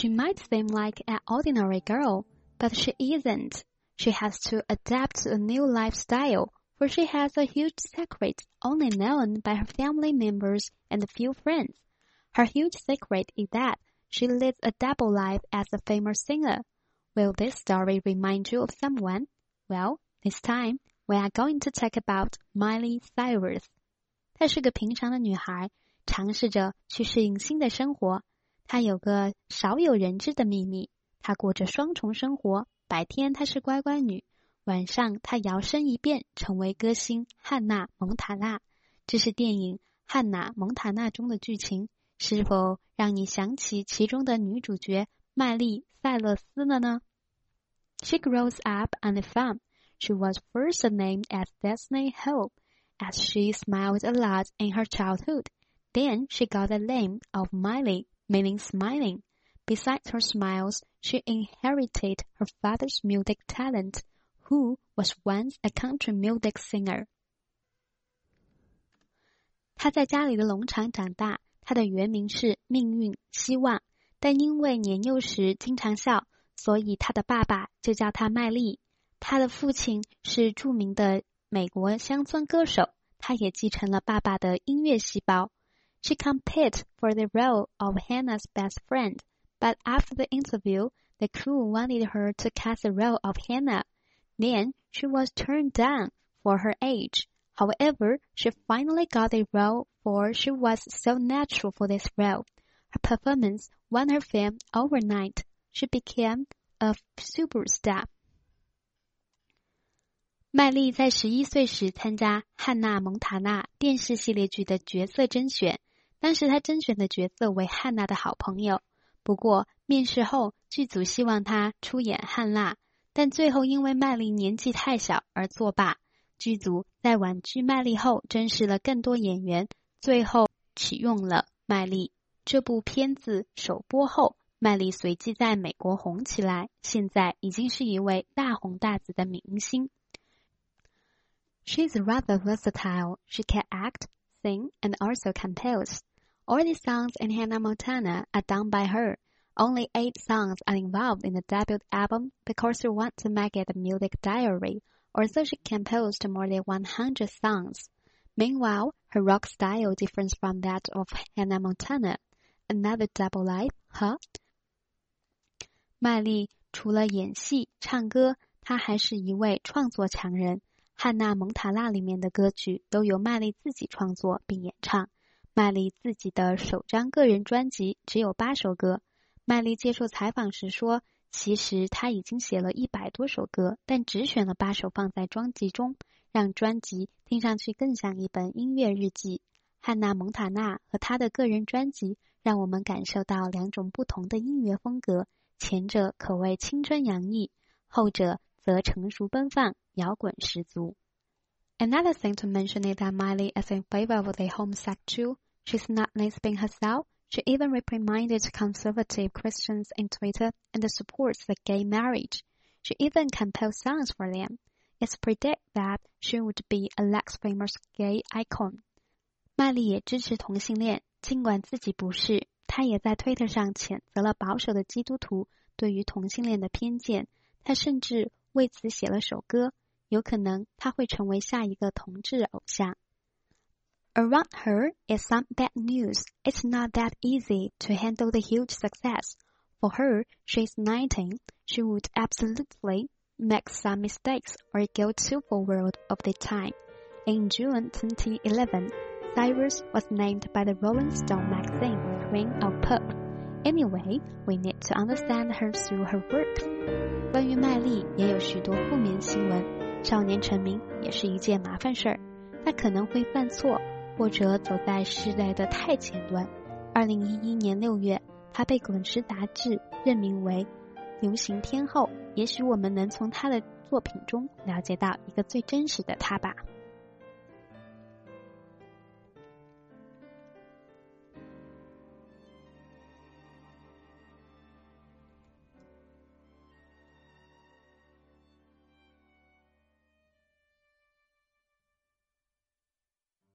She might seem like an ordinary girl, but she isn't. She has to adapt to a new lifestyle, for she has a huge secret only known by her family members and a few friends. Her huge secret is that she lives a double life as a famous singer. Will this story remind you of someone? Well, this time, we are going to talk about Miley Cyrus. 她是个平常的女孩，尝试着去适应新的生活。她有个少有人知的秘密，她过着双重生活，白天她是乖乖女，晚上她摇身一变成为歌星汉娜·蒙塔纳。这是电影《汉娜·蒙塔纳》中的剧情，是否让你想起其中的女主角麦莉·塞勒斯了呢？ She grows up on a farm. She was first named as Destiny Hope, as she smiled a lot in her childhood. Then she got the name of Miley, meaning smiling. Besides her smiles, she inherited her father's music talent, who was once a country music singer. 她在家里的农场长大，她的原名是命运希望，但因为年幼时经常笑，所以她的爸爸就叫她麦莉。她的父亲是著名的美国乡村歌手，她也继承了爸爸的音乐细胞。She competed for the role of Hannah's best friend, but after the interview, the crew wanted her to cast the role of Hannah. Then she was turned down for her age. However, she finally got the role, for she was so natural for this role. Her performance won her fame overnight. She became a superstar. 麦莉在11岁时参加汉娜·蒙塔纳电视系列剧的角色甄选，当时她甄选的角色为汉娜的好朋友。不过面试后，剧组希望她出演汉娜，但最后因为麦莉年纪太小而作罢。剧组在婉拒麦莉后，甄试了更多演员，最后启用了麦莉。这部片子首播后，麦莉随即在美国红起来，现在已经是一位大红大紫的明星。She's rather versatile. She can act, sing, and also compose. All the songs in Hannah Montana are done by her. Only 8 songs are involved in the debut album because she wanted to make it a music diary, although she composed more than 100 songs. Meanwhile, her rock style differs from that of Hannah Montana. Another double life, huh? 麦莉除了演戏、唱歌，她还是一位创作强人。汉娜·蒙塔纳里面的歌曲都由麦莉自己创作并演唱。麦莉自己的首张个人专辑只有8首歌。麦莉接受采访时说，其实她已经写了100多首歌，但只选了8首放在专辑中，让专辑听上去更像一本音乐日记。汉娜·蒙塔纳和她的个人专辑让我们感受到2种不同的音乐风格，前者可谓青春洋溢，后者则成熟奔放，摇滚十足。Another thing to mention is that Miley is in favor of the homosexual. She's not lesbian herself. She even reprimanded conservative Christians in Twitter and supports the gay marriage. She even composed songs for them. It's predicted that she would be a next famous gay icon. 麦莉也支持同性恋，尽管自己不是，她也在推特上谴责了保守的基督徒对于同性恋的偏见。她甚至为此写了首歌，有可能她会成为下一个同志偶像。Around her is some bad news. It's not that easy to handle the huge success. For her, she's 19. She would absolutely make some mistakes or go too forward of the time. In June 2011, Cyrus was named by the Rolling Stone magazine Queen of Pop. Anyway, we need to understand her through her works. 关于麦莉也有许多负面新闻，少年成名也是一件麻烦事儿，她可能会犯错，或者走在时代的太前端。2011年6月，她被滚石杂志任命为流行天后，也许我们能从她的作品中了解到一个最真实的她吧。